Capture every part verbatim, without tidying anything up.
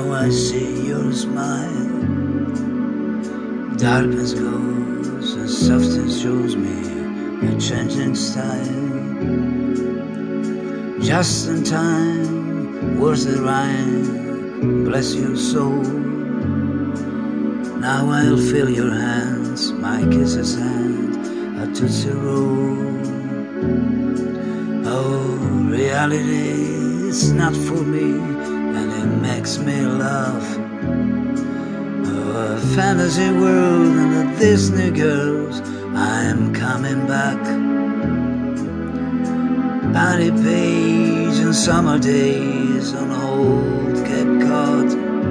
Now I see your smile. Darkness goes and substance shows me a changing style. Just in time, words that rhyme, bless your soul. Now I'll feel your hands, my kisses and a tootsie roll. Oh, reality is not for me, and it makes me laugh. Oh, a fantasy world and the Disney girls, I'm coming back. Patty Page and summer days on old Cape Cod.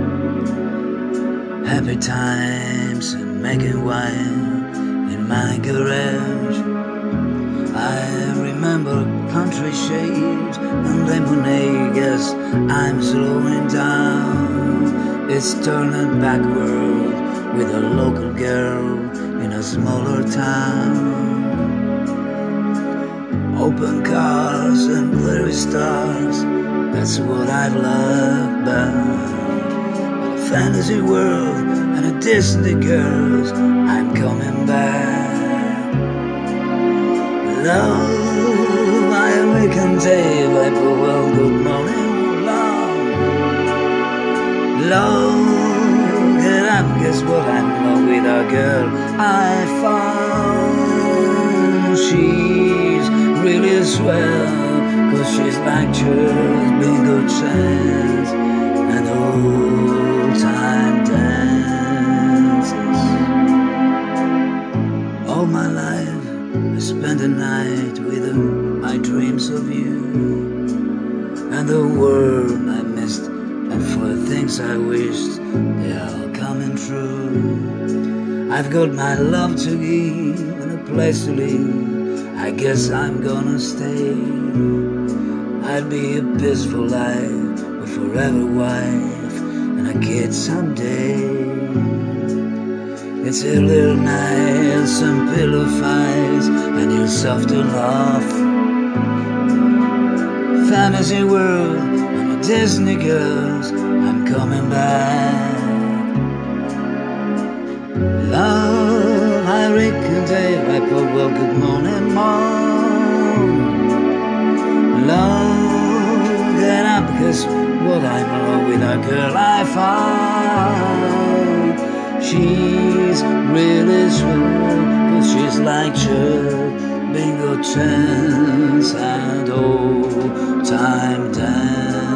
Happy times and making wine in my garage. I remember country shades and lemonade as I'm slowing down. It's turning backward with a local girl in a smaller town. Open cars and glittery stars, that's what I've loved about. A fantasy world and a Disney girls, I'm coming back. Love, I awaken day by well, good morning, love. Love, get up, guess what, I'm in love with a girl I found. She's really swell, cause she's like Charles, big good chance, and old time dances. All my life I spent the night with my dreams of you, and the world I missed, and for the things I wished, they are coming true. I've got my love to give and a place to live, I guess I'm gonna stay. I'd be a peaceful life, a forever wife, and a kid someday. It's a little night, some pillow fights, and your softer laugh. Fantasy world and a Disney girls, I'm coming back. Love, I reckon day, I put well, good morning, mom. Love, get up, cause what I'm in love with a girl I found. She's really swell, cause she's like Cher, bingo chance and old time dance.